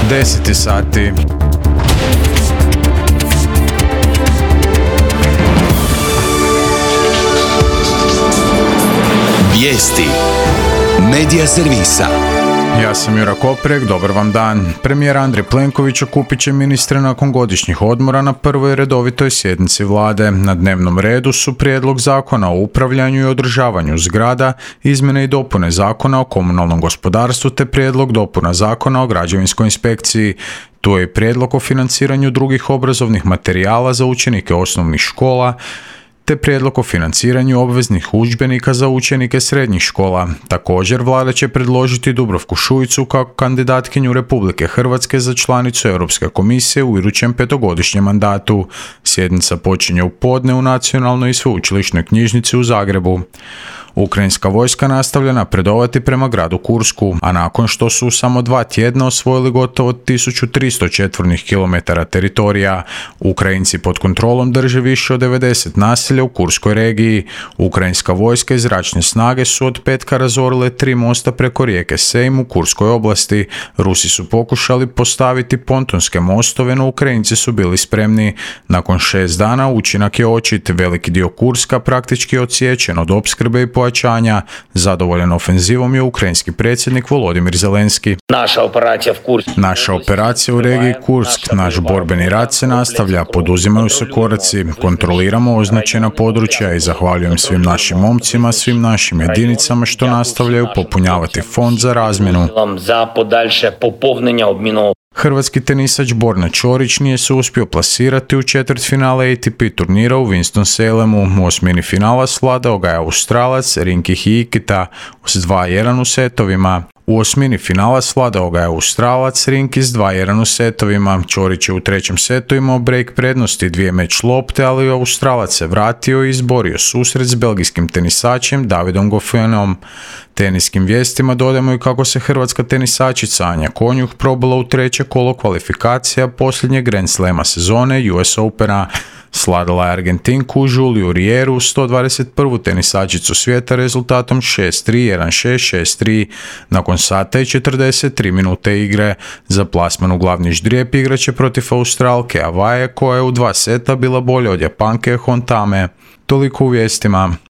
10 sati. Vijesti Medija servisa. Ja sam Jura Koprek, dobar vam dan. Premijer Andrej Plenković okupit će ministre nakon godišnjih odmora na prvoj redovitoj sjednici vlade. Na dnevnom redu su prijedlog zakona o upravljanju i održavanju zgrada, izmjene i dopune zakona o komunalnom gospodarstvu te prijedlog dopuna zakona o građevinskoj inspekciji. Tu je i prijedlog o financiranju drugih obrazovnih materijala za učenike osnovnih škola, te prijedlog o financiranju obveznih udžbenika za učenike srednjih škola. Također, vlada će predložiti Dubravku Šuicu kao kandidatkinju Republike Hrvatske za članicu Europske komisije u idućem petogodišnjem mandatu. Sjednica počinje u podne u Nacionalnoj i sveučilišnoj knjižnici u Zagrebu. Ukrajinska vojska nastavlja napredovati prema gradu Kursku, a nakon što su u samo 2 tjedna osvojili gotovo 1300 četvornih kilometara teritorija, Ukrajinci pod kontrolom drže više od 90 naselja u Kurskoj regiji. Ukrajinska vojska i zračne snage su od petka razorile 3 mosta preko rijeke Sejm u Kurskoj oblasti. Rusi su pokušali postaviti pontonske mostove, no Ukrajinci su bili spremni. Nakon 6 dana učinak je očit. Veliki dio Kurska praktički odsječen od opskrbe i pojačanja. Zadovoljan ofenzivom je ukrajinski predsjednik Volodimir Zelenski. Naša operacija u regiji Kursk, naš borbeni rad se nastavlja, poduzimaju se koraci, kontroliramo označena područja i zahvaljujem svim našim momcima, svim našim jedinicama što nastavljaju popunjavati fond za razmjenu. Hrvatski tenisač Borna Ćorić nije se uspio plasirati u četvrtfinale ATP turnira u Winston-Salemu. U osmini finala svladao ga je Australac Rinki Hikita s 2-1 u setovima. U osmini finala svladao ga je Australac Rinki s 2-1 u setovima. Ćorić je u trećem setu imao break prednosti 2 meč lopte, ali Australac se vratio i izborio susret s belgijskim tenisačem Davidom Goffinom. Teniskim vijestima dodajemo i kako se hrvatska tenisačica Anja Konjuh probila u treće kolo kvalifikacija posljednjeg Grand Slama sezone US Opena. Svladala je Argentinku Juliju Rieru, 121. tenisačicu svijeta rezultatom 6-3, 1-6, 6-3. Nakon sata i 43 minute igre za plasman u glavni ždrijeb igraće protiv Australke Avaje, koja je u 2 seta bila bolja od Japanke Hontame. Toliko u vijestima.